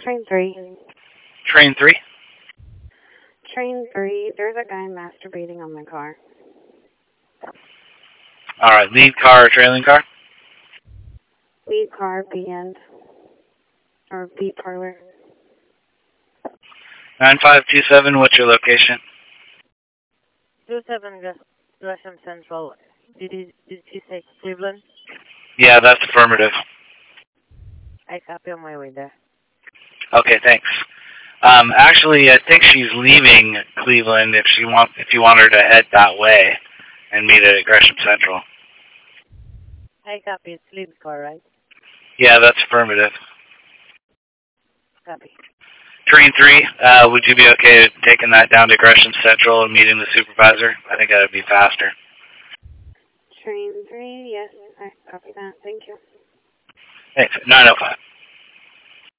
Train 3. Train 3? Train 3, there's a guy masturbating on my car. Alright, lead car or trailing car? Lead car, B end. Or B parlor. 9527, what's your location? 27 Gresham Central. Did you say Cleveland? Yeah, that's affirmative. I copy on my way there. Okay, thanks. Actually, I think she's leaving Cleveland if you want her to head that way and meet at Gresham Central. I copy. It's lead car, right? Yeah, that's affirmative. Copy. Train 3, would you be okay taking that down to Gresham Central and meeting the supervisor? I think that would be faster. Train 3, yes, I copy that. Thank you. Thanks. 905.